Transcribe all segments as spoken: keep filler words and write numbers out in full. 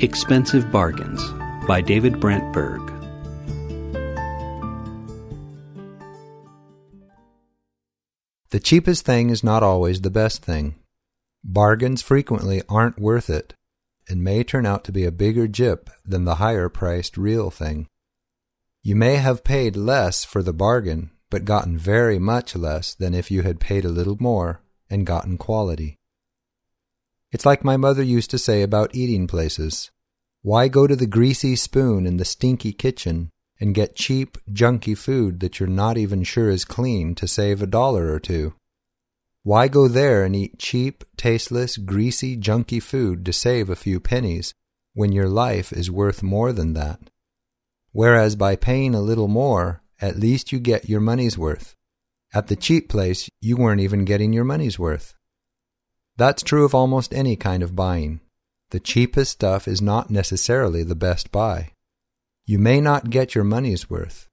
Expensive Bargains by David Brent Berg. The cheapest thing is not always the best thing. Bargains frequently aren't worth it, and may turn out to be a bigger gyp than the higher-priced real thing. You may have paid less for the bargain, but gotten very much less than if you had paid a little more and gotten quality. It's like my mother used to say about eating places. Why go to the greasy spoon in the stinky kitchen and get cheap, junky food that you're not even sure is clean to save a dollar or two? Why go there and eat cheap, tasteless, greasy, junky food to save a few pennies when your life is worth more than that? Whereas by paying a little more, at least you get your money's worth. At the cheap place, you weren't even getting your money's worth. That's true of almost any kind of buying. The cheapest stuff is not necessarily the best buy. You may not get your money's worth.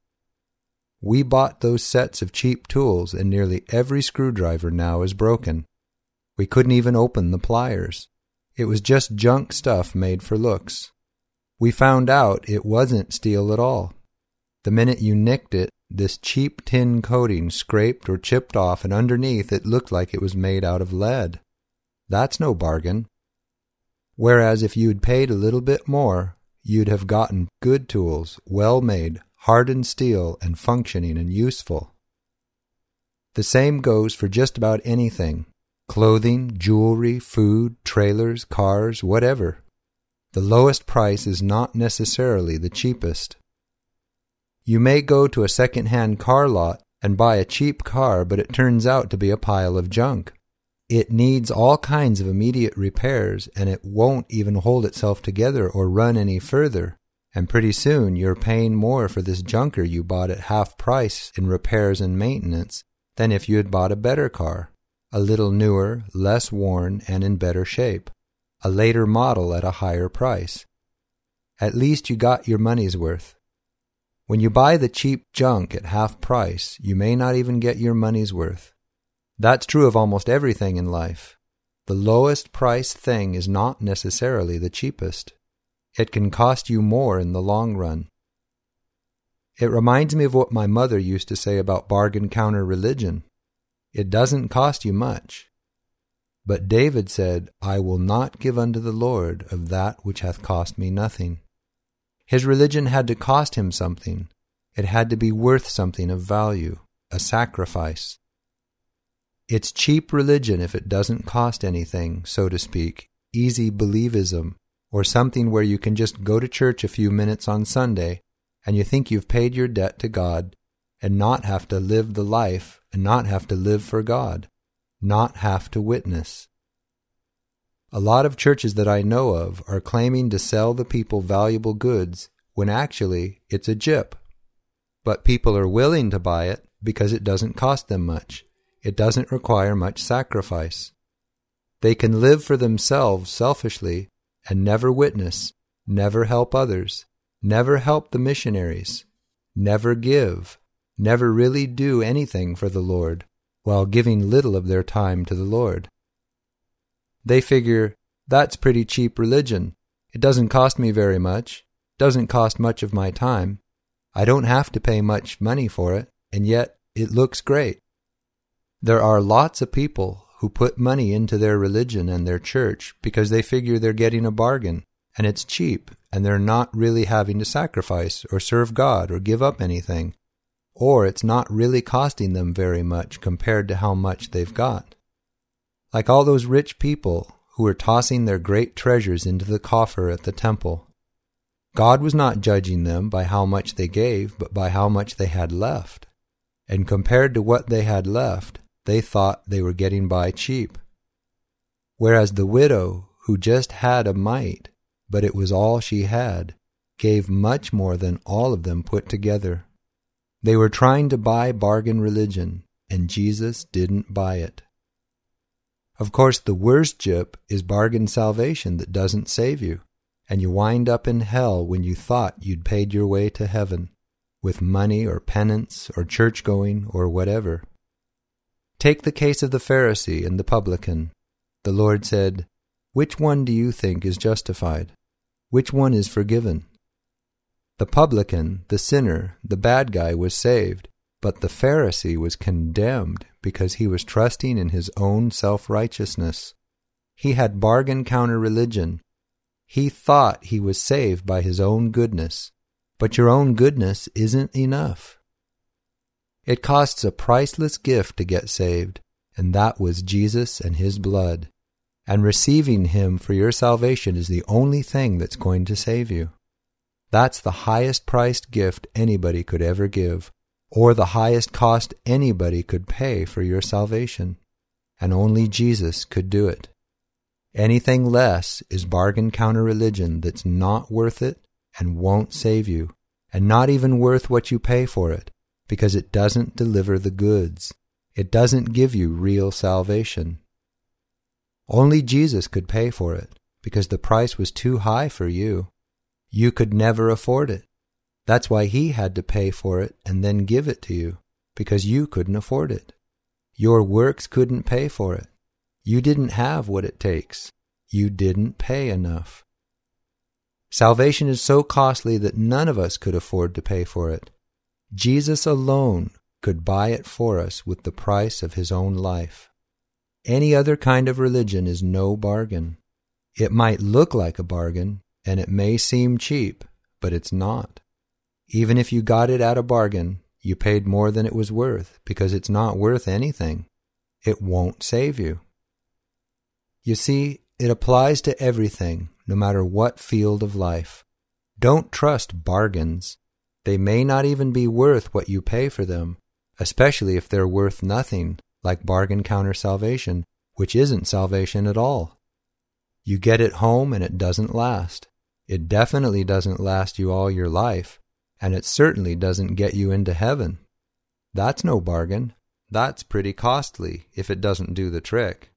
We bought those sets of cheap tools, and nearly every screwdriver now is broken. We couldn't even open the pliers. It was just junk stuff made for looks. We found out it wasn't steel at all. The minute you nicked it, this cheap tin coating scraped or chipped off, and underneath it looked like it was made out of lead. That's no bargain. Whereas if you'd paid a little bit more, you'd have gotten good tools, well-made, hardened steel, and functioning and useful. The same goes for just about anything: clothing, jewelry, food, trailers, cars, whatever. The lowest price is not necessarily the cheapest. You may go to a second-hand car lot and buy a cheap car, but it turns out to be a pile of junk. It needs all kinds of immediate repairs, and it won't even hold itself together or run any further. And pretty soon you're paying more for this junker you bought at half price in repairs and maintenance than if you had bought a better car, a little newer, less worn, and in better shape, a later model at a higher price. At least you got your money's worth. When you buy the cheap junk at half price, you may not even get your money's worth. That's true of almost everything in life. The lowest priced thing is not necessarily the cheapest. It can cost you more in the long run. It reminds me of what my mother used to say about bargain counter religion. It doesn't cost you much. But David said, "I will not give unto the Lord of that which hath cost me nothing." His religion had to cost him something. It had to be worth something of value, a sacrifice. It's cheap religion if it doesn't cost anything, so to speak, easy believism, or something where you can just go to church a few minutes on Sunday and you think you've paid your debt to God and not have to live the life and not have to live for God, not have to witness. A lot of churches that I know of are claiming to sell the people valuable goods when actually it's a gyp. But people are willing to buy it because it doesn't cost them much. It doesn't require much sacrifice. They can live for themselves selfishly and never witness, never help others, never help the missionaries, never give, never really do anything for the Lord, while giving little of their time to the Lord. They figure, that's pretty cheap religion. It doesn't cost me very much, doesn't cost much of my time. I don't have to pay much money for it, and yet it looks great. There are lots of people who put money into their religion and their church because they figure they're getting a bargain, and it's cheap, and they're not really having to sacrifice or serve God or give up anything, or it's not really costing them very much compared to how much they've got. Like all those rich people who are tossing their great treasures into the coffer at the temple. God was not judging them by how much they gave, but by how much they had left. And compared to what they had left, they thought they were getting by cheap. Whereas the widow, who just had a mite, but it was all she had, gave much more than all of them put together. They were trying to buy bargain religion, and Jesus didn't buy it. Of course, the worst gyp is bargain salvation that doesn't save you, and you wind up in hell when you thought you'd paid your way to heaven, with money or penance or church-going or whatever. Take the case of the Pharisee and the publican. The Lord said, "Which one do you think is justified? Which one is forgiven? The publican, the sinner, the bad guy was saved, but the Pharisee was condemned because he was trusting in his own self-righteousness. He had bargain counter religion. He thought he was saved by his own goodness, but your own goodness isn't enough. It costs a priceless gift to get saved, and that was Jesus and His blood. And receiving Him for your salvation is the only thing that's going to save you. That's the highest priced gift anybody could ever give, or the highest cost anybody could pay for your salvation. And only Jesus could do it. Anything less is bargain counter religion that's not worth it and won't save you, and not even worth what you pay for it, because it doesn't deliver the goods. It doesn't give you real salvation. Only Jesus could pay for it, because the price was too high for you. You could never afford it. That's why He had to pay for it and then give it to you, because you couldn't afford it. Your works couldn't pay for it. You didn't have what it takes. You didn't pay enough. Salvation is so costly that none of us could afford to pay for it. Jesus alone could buy it for us with the price of His own life. Any other kind of religion is no bargain. It might look like a bargain, and it may seem cheap, but it's not. Even if you got it at a bargain, you paid more than it was worth, because it's not worth anything. It won't save you. You see, it applies to everything, no matter what field of life. Don't trust bargains. They may not even be worth what you pay for them, especially if they're worth nothing, like bargain counter salvation, which isn't salvation at all. You get it home and it doesn't last. It definitely doesn't last you all your life, and it certainly doesn't get you into heaven. That's no bargain. That's pretty costly if it doesn't do the trick.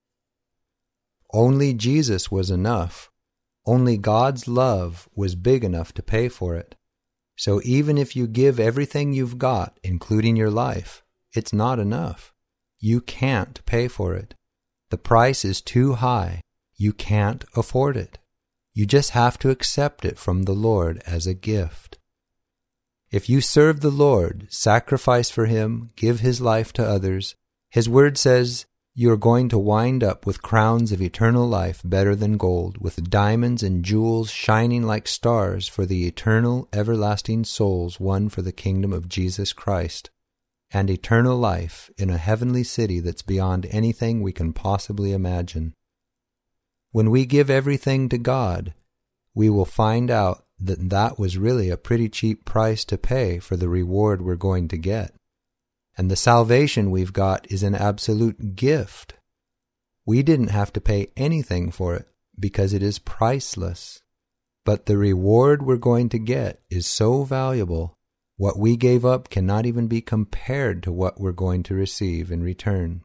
Only Jesus was enough. Only God's love was big enough to pay for it. So even if you give everything you've got, including your life, it's not enough. You can't pay for it. The price is too high. You can't afford it. You just have to accept it from the Lord as a gift. If you serve the Lord, sacrifice for Him, give His life to others, His word says you are going to wind up with crowns of eternal life better than gold, with diamonds and jewels shining like stars for the eternal, everlasting souls won for the kingdom of Jesus Christ, and eternal life in a heavenly city that's beyond anything we can possibly imagine. When we give everything to God, we will find out that that was really a pretty cheap price to pay for the reward we're going to get. And the salvation we've got is an absolute gift. We didn't have to pay anything for it because it is priceless. But the reward we're going to get is so valuable, what we gave up cannot even be compared to what we're going to receive in return.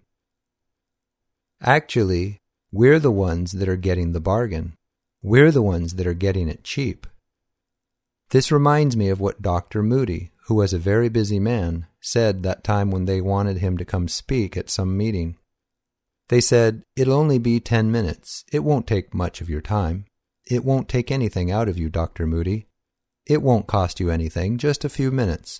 Actually, we're the ones that are getting the bargain. We're the ones that are getting it cheap. This reminds me of what Doctor Moody, who was a very busy man, said that time when they wanted him to come speak at some meeting. They said, "It'll only be ten minutes. It won't take much of your time. It won't take anything out of you, Doctor Moody. It won't cost you anything, just a few minutes."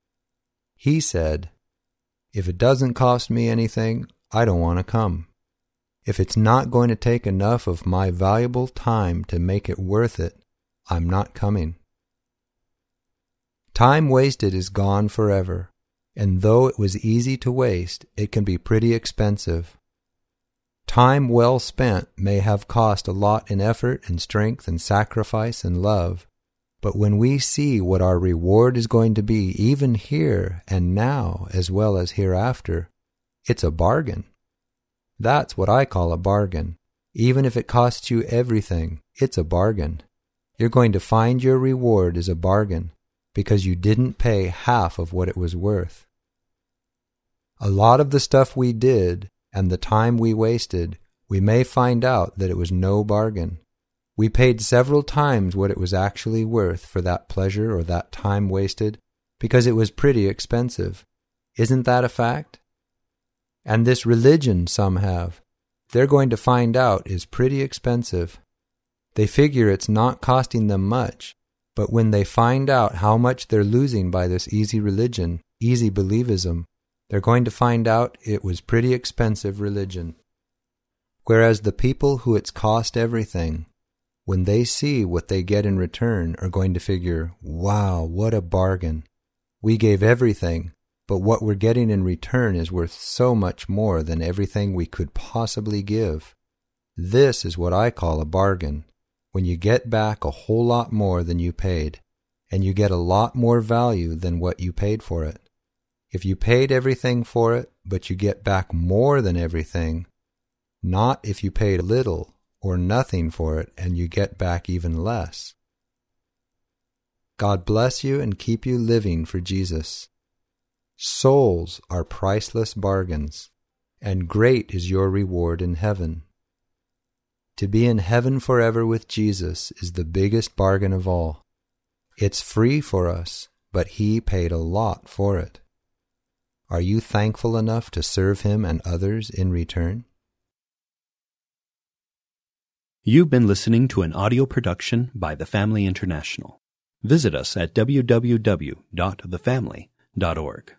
He said, "If it doesn't cost me anything, I don't want to come. If it's not going to take enough of my valuable time to make it worth it, I'm not coming." Time wasted is gone forever, and though it was easy to waste, it can be pretty expensive. Time well spent may have cost a lot in effort and strength and sacrifice and love, but when we see what our reward is going to be even here and now as well as hereafter, it's a bargain. That's what I call a bargain. Even if it costs you everything, it's a bargain. You're going to find your reward is a bargain, because you didn't pay half of what it was worth. A lot of the stuff we did and the time we wasted, we may find out that it was no bargain. We paid several times what it was actually worth for that pleasure or that time wasted, because it was pretty expensive. Isn't that a fact? And this religion some have, they're going to find out is pretty expensive. They figure it's not costing them much, but when they find out how much they're losing by this easy religion, easy believism, they're going to find out it was pretty expensive religion. Whereas the people who it's cost everything, when they see what they get in return, are going to figure, wow, what a bargain. We gave everything, but what we're getting in return is worth so much more than everything we could possibly give. This is what I call a bargain, when you get back a whole lot more than you paid, and you get a lot more value than what you paid for it. If you paid everything for it, but you get back more than everything, not if you paid little or nothing for it and you get back even less. God bless you and keep you living for Jesus. Souls are priceless bargains, and great is your reward in heaven. To be in heaven forever with Jesus is the biggest bargain of all. It's free for us, but He paid a lot for it. Are you thankful enough to serve Him and others in return? You've been listening to an audio production by The Family International. Visit us at w w w dot the family dot org.